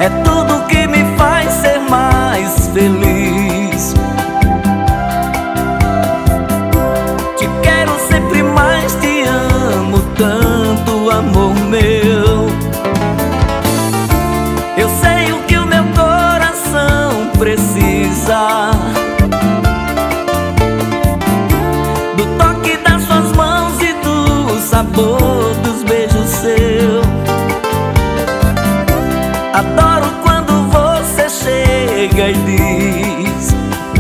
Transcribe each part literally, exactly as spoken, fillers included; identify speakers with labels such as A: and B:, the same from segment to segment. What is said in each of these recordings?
A: é tudo que me faz ser mais feliz. Te quero sempre mais, te amo tanto, amor meu. Eu sei o que o meu coração precisa, do toque das suas mãos e do sabor dos beijos seus. Adoro quando você chega e diz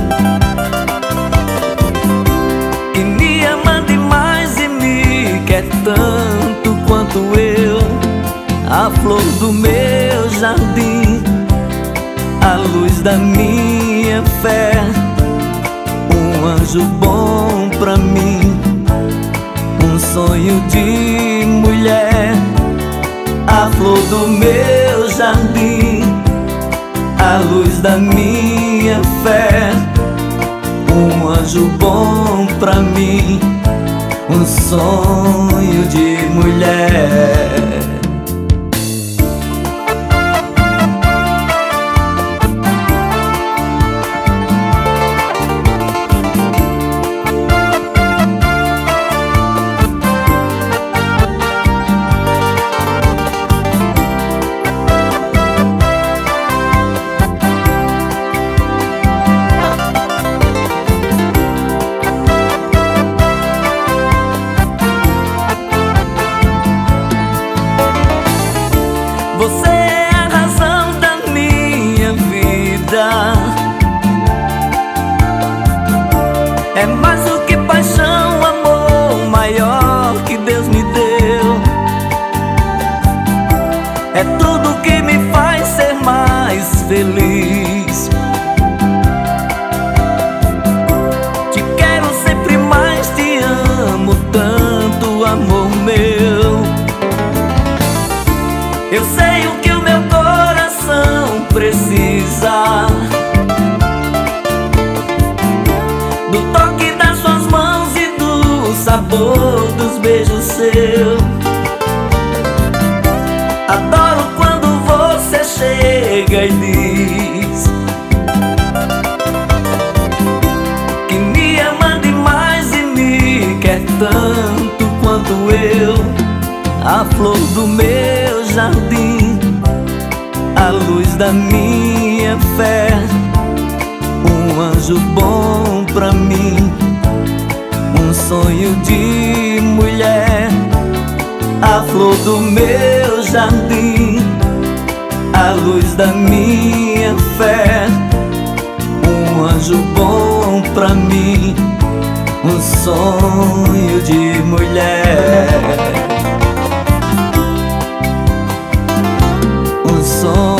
A: que me ama demais e me quer tanto quanto eu. A flor do meu jardim, a luz da minha fé, um anjo bom pra mim, um sonho de mulher. A flor do meu jardim, a luz da minha fé, um anjo bom pra mim, um sonho de mulher. Você é a razão da minha vida, é mais do que paixão, amor maior que Deus me deu. É tudo que me faz ser mais feliz. Te quero sempre mais, te amo tanto, amor meu. Eu sei o que o meu coração precisa, do toque das suas mãos e do sabor dos beijos seus. Adoro quando você chega e diz que me ama demais e me quer tanto quanto eu. A flor do meu jardim, a luz da minha fé, um anjo bom pra mim, um sonho de mulher. A flor do meu jardim, a luz da minha fé, um anjo bom pra mim, um sonho de mulher. Um sonho